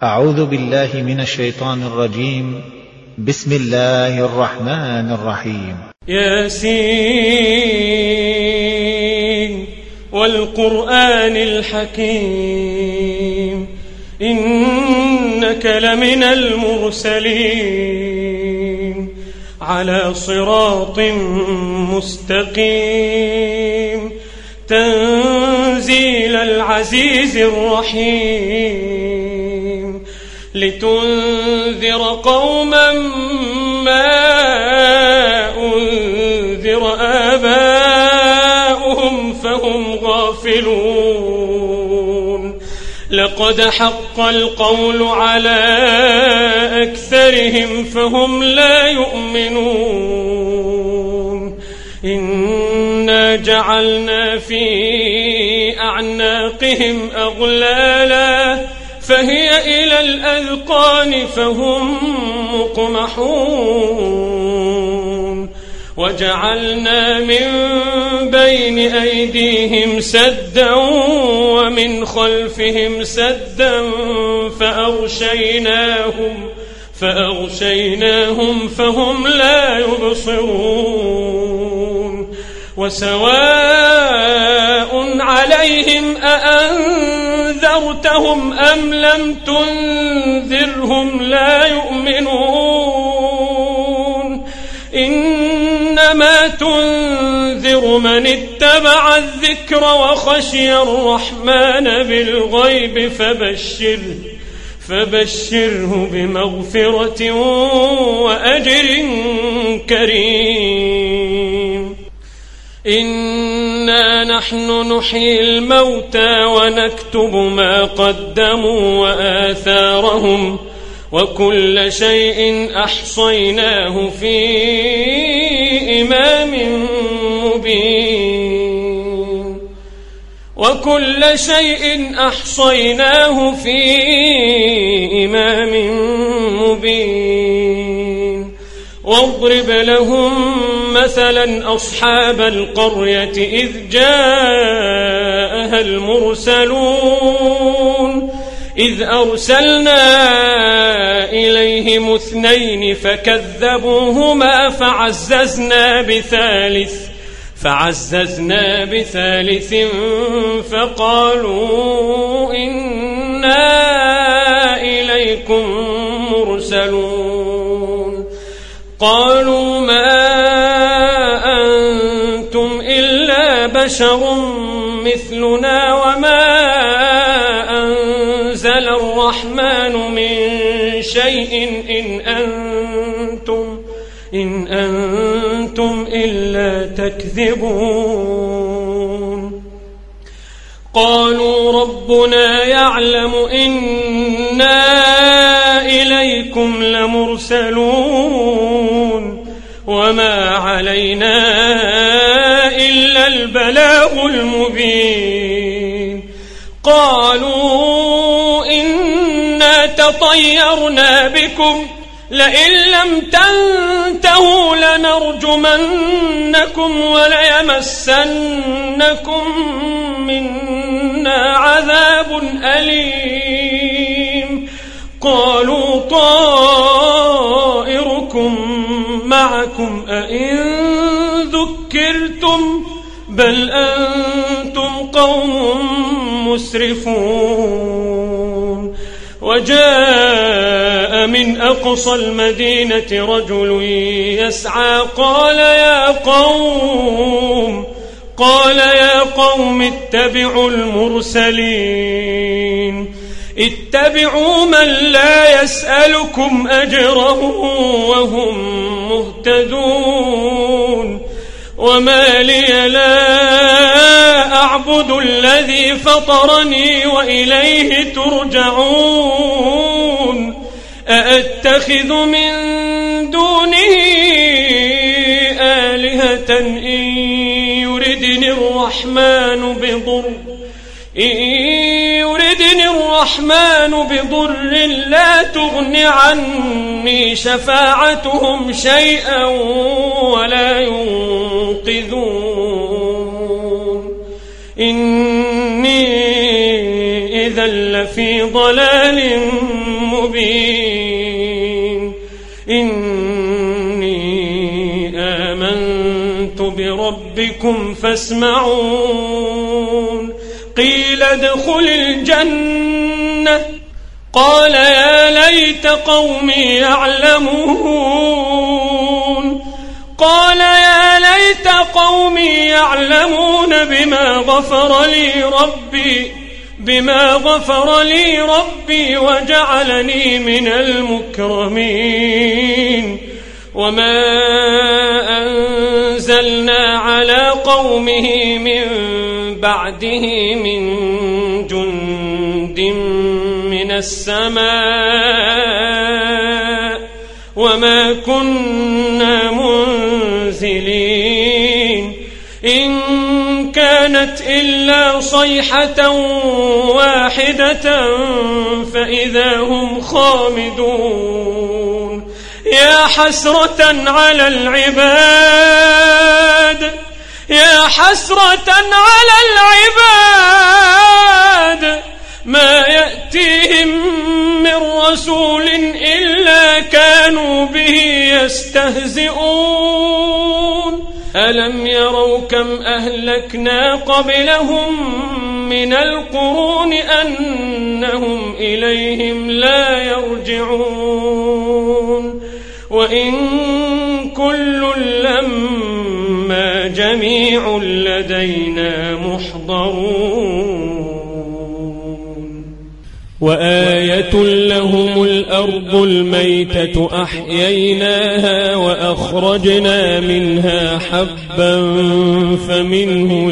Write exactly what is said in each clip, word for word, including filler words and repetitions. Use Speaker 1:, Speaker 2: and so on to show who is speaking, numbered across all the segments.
Speaker 1: أعوذ بالله من الشيطان الرجيم. بسم الله الرحمن الرحيم.
Speaker 2: ياسين والقرآن الحكيم إنك لمن المرسلين على صراط مستقيم تنزيل العزيز الرحيم لتنذر قوما ما أنذر آباؤهم فهم غافلون لقد حق القول على أكثرهم فهم لا يؤمنون إنا جعلنا في أعناقهم أغلالا فهي إلى الأذقان فهم مقمحون وجعلنا من بين أيديهم سدا ومن خلفهم سدا فأغشيناهم فأغشيناهم فهم لا يبصرون وسواء عليهم أأنذرتهم أم لم تنذرهم لا يؤمنون إنما تنذر من اتبع الذكر وخشي الرحمن بالغيب فبشره فبشره بمغفرة وأجر كريم إنا نحن نحيي الموتى ونكتب ما قدموا وآثارهم وكل شيء أحصيناه في إمام مبين وكل شيء أحصيناه في إمام مبين واضرب لهم مثلا أصحاب القرية إذ جاءها المرسلون إذ أرسلنا إليهم اثنين فكذبوهما فعززنا بثالث فعززنا بثالث فقالوا إنا إليكم مرسلون قالوا ما أنتم إلا بشر مثلنا وما أنزل الرحمن من شيء إن أنتم إن أنتم إلا تكذبون قالوا ربنا يعلم إنا إليكم لمرسلون وما علينا إلا البلاغ المبين قالوا إنا تطيرنا بكم لئن لم تنتهوا لنرجمنكم وليمسنكم منا عذاب أليم قالوا طائركم معكم أئن ذكرتم بل أنتم قوم مسرفون وجاء من أقصى المدينة رجل يسعى قال يا قوم قال يا قوم اتبعوا المرسلين اتبعوا من لا يسألكم أجره وهم مهتدون وما لي لا أعبد الذي فطرني وإليه ترجعون أأتخذ من دونه آلهة إن يردني الرحمن بضر إن يردني الرحمن بضر لا تغن عني شفاعتهم شيئا ولا ينقذون إني إذا لفي ضلال المبين إني آمنت بربكم فاسمعون قيل ادخل الجنة قال يا ليت قومي يعلمون قال يا ليت قومي يعلمون بما غفر لي ربي بما غفر لي ربي وجعلني من المكرمين وما أنزلنا على قومه من بعده من جند من السماء وما كنا منزلين إن كانت إلا صيحة واحدة فإذا هم خامدون يا حسرة على العباد يا حسرة على العباد ما يأتيهم من رسول إلا كانوا به يستهزئون ألم يروا كم أهلكنا قبلهم من القرون أنهم إليهم لا يرجعون وإن كل لما جميع لدينا محضرون وآية لهم الأرض الميتة أحييناها وأخرجنا منها حبا فمنه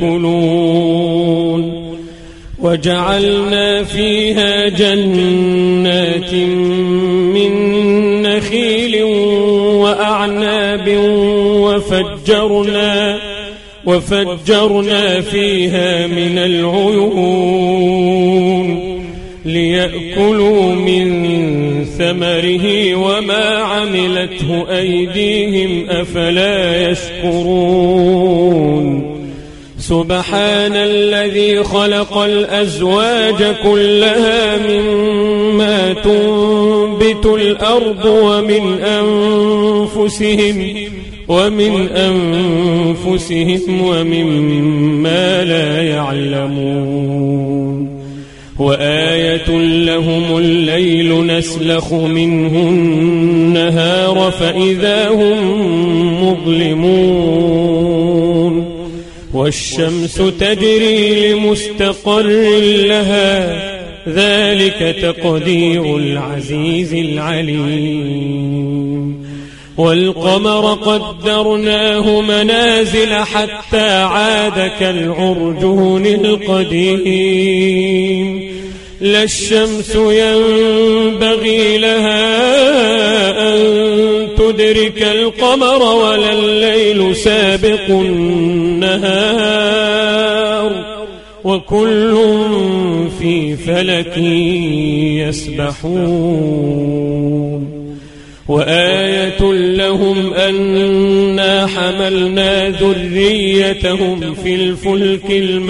Speaker 2: يأكلون وجعلنا فيها جنات من نخيل وأعناب وفجرنا وفجرنا فيها من العيون ليأكلوا من ثمره وما عملته أيديهم أفلا يشكرون سبحان الذي خلق الأزواج كلها مما تنبت الأرض ومن أنفسهم ومن أنفسهم ومما لا يعلمون وآية لهم الليل نسلخ منه النهار فإذا هم مظلمون والشمس تجري لمستقر لها ذلك تقدير العزيز العليم والقمر قدرناه منازل حتى عاد كالعرجون القديم لا الشمس ينبغي لها أن تدرك القمر ولا الليل سابق النهار وكل في فلك يسبحون وآية لهم أنا حملنا ذريتهم في الفلك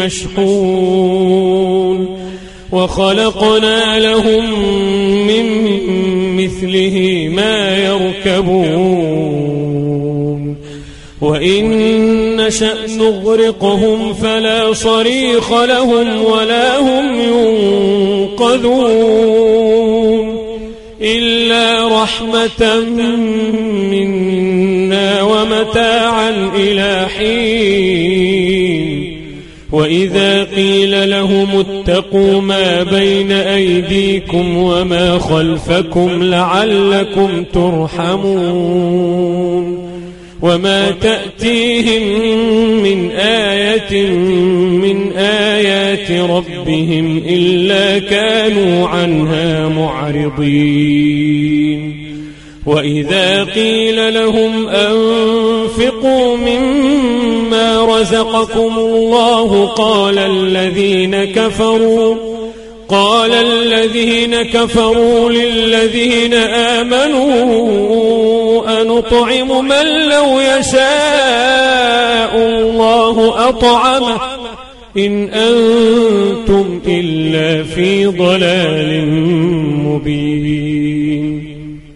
Speaker 2: المشحون وخلقنا لهم من مثله ما يركبون وإن نشأ نغرقهم فلا صريخ لهم ولا هم ينقذون إلا رحمة منا ومتاعا إلى حين وإذا قيل لهم اتقوا ما بين أيديكم وما خلفكم لعلكم ترحمون وما تأتيهم من آية من آيات ربهم إلا كانوا عنها معرضين وإذا قيل لهم أنفقوا مما رزقكم الله قال الذين كفروا قال الذين كفروا للذين آمنوا أنطعم من لو يشاء الله أطعمه إن أنتم إلا في ضلال مبين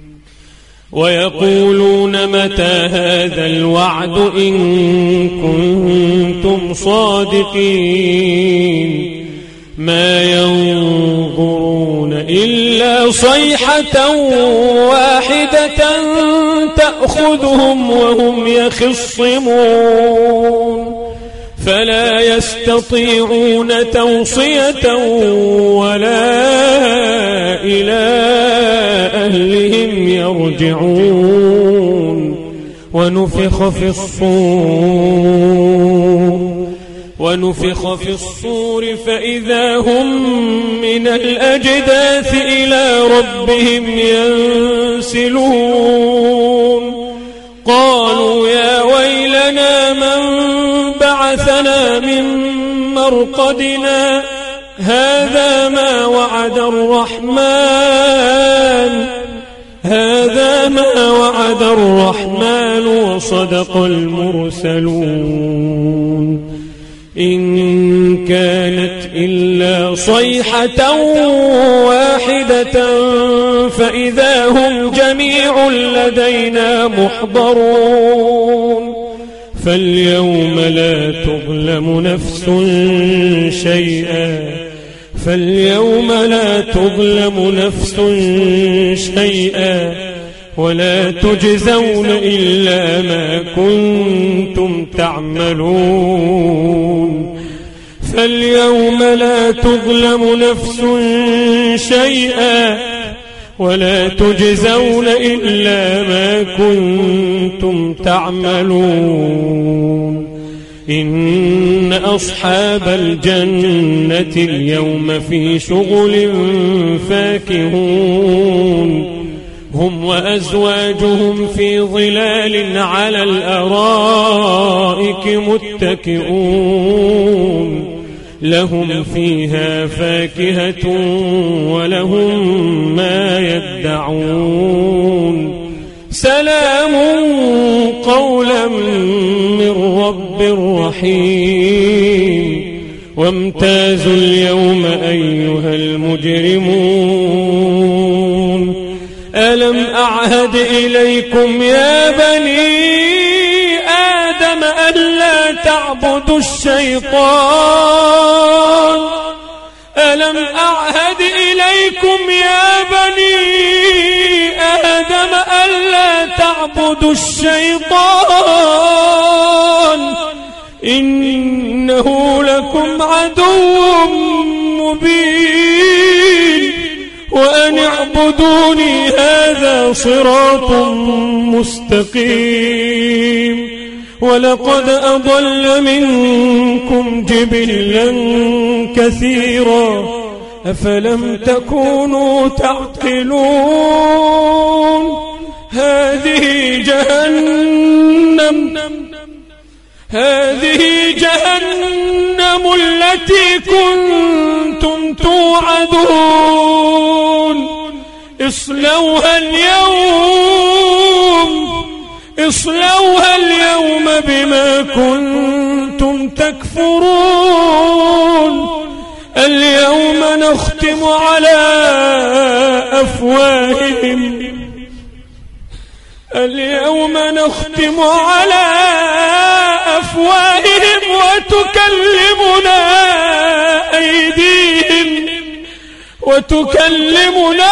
Speaker 2: ويقولون متى هذا الوعد إن كنتم صادقين ما ينظرون إلا صيحة واحدة تأخذهم وهم يخصمون فلا يستطيعون توصية ولا إلى أهلهم يرجعون ونفخ في الصور ونفخ في الصور فإذا هم من الأجداث إلى ربهم ينسلون قالوا يا ويلنا من بعثنا من مرقدنا هذا ما وعد الرحمن هذا ما وعد الرحمن وصدق المرسلون إن كانت إلا صيحة واحدة فإذا هم جميع لدينا محضرون فاليوم لا تظلم نفس شيئا فاليوم لا تظلم نفس شيئا ولا تجزون إلا ما كنتم تعملون فاليوم لا تظلم نفس شيئا ولا تجزون إلا ما كنتم تعملون إن أصحاب الجنة اليوم في شغل فاكهون هم وأزواجهم في ظلال على الأرائك متكئون لهم فيها فاكهة ولهم ما يدعون سلام قولا من رب رحيم وامتازوا اليوم أيها المجرمون ألم أعهد إليكم يا بني آدم ألا تعبدوا الشيطان ألم أعهد إليكم يا بني آدم ألا تعبدوا الشيطان إنه لكم عدو مبين وأن اعبدوني هذا صراط مستقيم ولقد أضل منكم جبلا كثيرا أفلم تكونوا تعقلون هذه جهنم هذه جهنم التي كنتم توعدون اصلوها اليوم اصلوها اليوم بما كنتم تكفرون اليوم نختم على أفواههم اليوم نختم على أفواههم وتكلمنا أيديهم وتكلمنا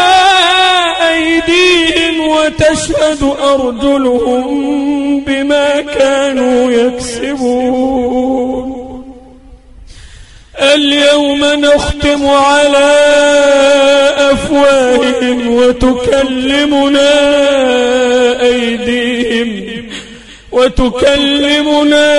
Speaker 2: أيديهم وتشهد أرجلهم بما كانوا يكسبون اليوم نختم على أفواههم وتكلمنا أيديهم وتكلمنا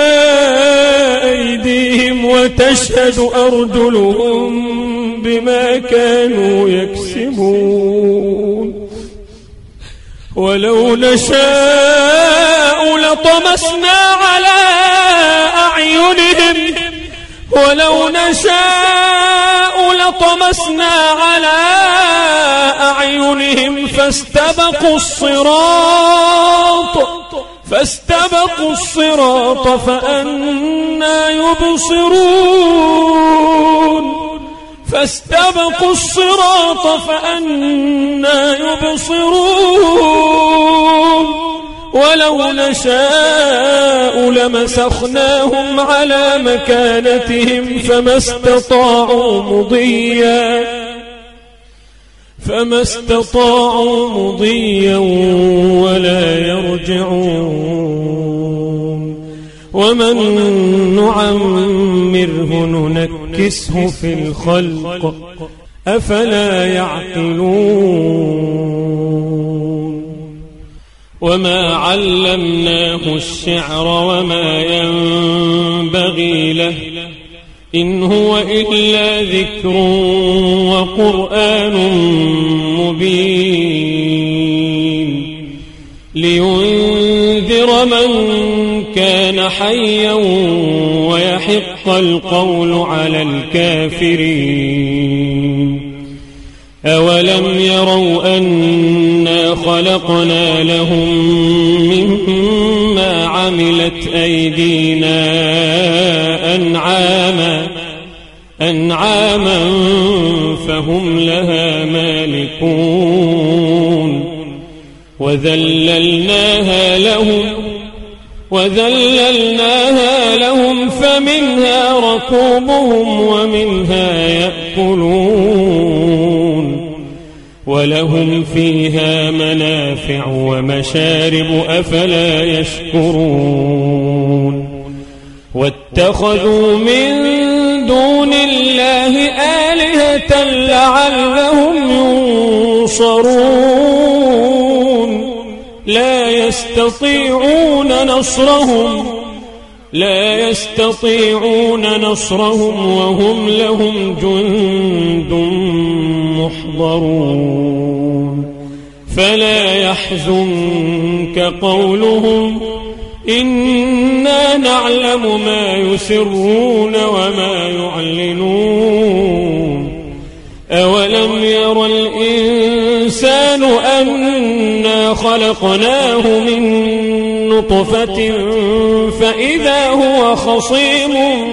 Speaker 2: أيديهم وتشهد أرجلهم بما كانوا يكسبون ولو نشاء لطمسنا على أعينهم ولو نشاء لطمسنا على أعينهم فاستبقوا الصراط فاستبقوا الصراط فأنى يبصرون فاستبقوا الصراط فأنى يبصرون ولو نشاء لمسخناهم على مكانتهم فما استطاعوا مضيا فما استطاعوا مضيا ولا يرجعون ومن نعمره ننكسه في الخلق أفلا يعقلون وما علمناه الشعر وما ينبغي له إن هو إلا ذكر وقرآن مبين لينذر من كان حيا ويحق القول على الكافرين أولم يروا أنا خلقنا لهم مما عملت أيدينا أنعاما أنعاما فهم لها مالكون وذللناها لهم وذللناها لهم فمنها ركوبهم ومنها يأكلون ولهم فيها منافع ومشارب أفلا يشكرون واتخذوا من دون الله آلهة لعلهم ينصرون لا يستطيعون نصرهم لا يستطيعون نصرهم وهم لهم جند محضرون فلا يحزنك قولهم إنا نعلم ما يسرون وما يعلنون أولم ير الإنسان أنا خلقناه من نطفة فإذا هو خصيم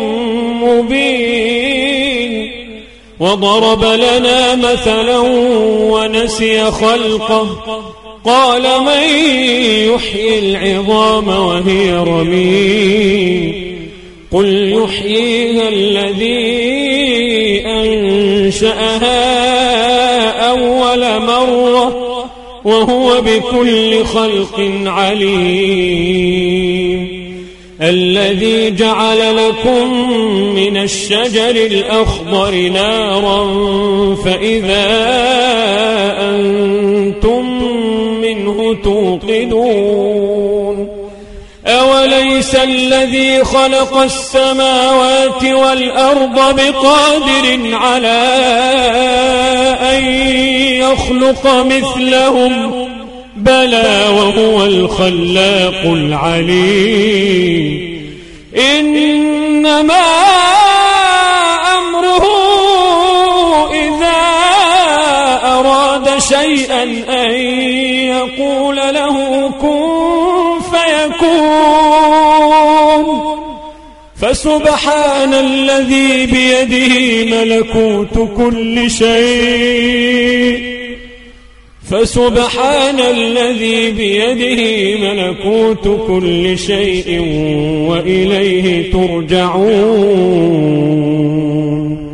Speaker 2: مبين وضرب لنا مثلا ونسي خلقه قال من يحيي العظام وهي رميم قل يحييها الذي أنشأها أول مرة وهو بكل خلق عليم الذي جعل لكم من الشجر الأخضر نارا فإذا أنتم منه توقدون أوليس الذي خلق السماوات والأرض بقادر على أن يخلق مثلهم بلى وهو الخلاق العليم إنما أمره إذا أراد شيئا أن يقول له كن فيكون فسبحان الذي بيده ملكوت كل شيء فسبحان الذي بيده ملكوت كل شيء وإليه ترجعون